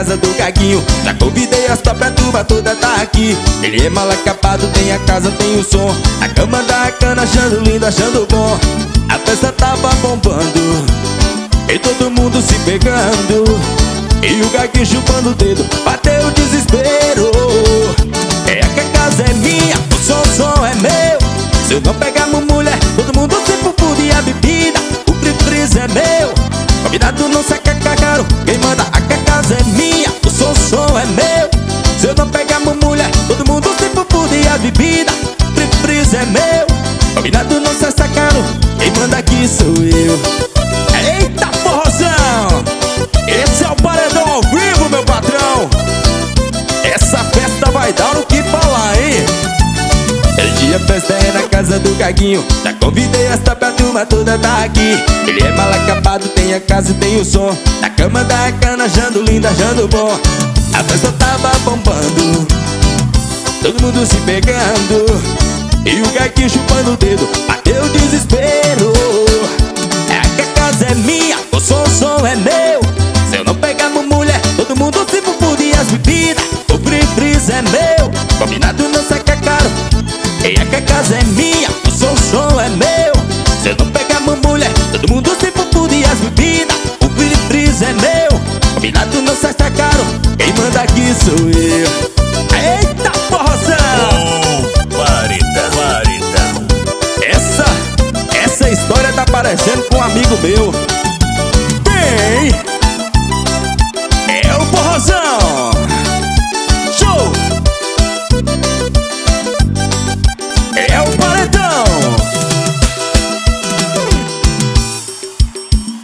casa do Gaguinho. Já convidei as top, a turma toda tá aqui. Ele é mal acabado, tem a casa, tem o som. A cama da cana, achando lindo, achando bom. A festa tava bombando e todo mundo se pegando. E o Gaguinho chupando o dedo, bateu o desespero. É que a casa é minha, o som é meu. Se eu não pegar uma mulher, todo mundo se fufude. E a bebida, o frizz é meu. Convidado não saca caro, quem manda a casa é minha, o som é meu. Se eu não pegar uma mulher, todo mundo se fufude. E a bebida, o frizz é meu. Convidado não saca caro, quem manda aqui sou eu. Eita porrozão! Esse é o paredão ao vivo, meu patrão. Essa festa vai dar o que falar, hein? Hoje a festa é na casa do Gaguinho. Já convidei as top, a turma toda tá aqui. Ele é mal acabado, tem a casa e tem o som. Na cama da cana, achando lindo, achando bom. A festa tava bombando, todo mundo se pegando. E o Gaguinho chupando o dedo, bateu o desespero. É que a casa é minha, o som é meu. Se eu não pegar uma mulher, todo mundo se fufude. E as bebidas, o frizz é meu. Combinado não saca caro, e é que a casa é minha, o som é meu. Se eu não pegar uma mulher, todo mundo se fufude. E as bebidas, o frizz é meu. Combinado não saca caro, quem manda aqui sou eu.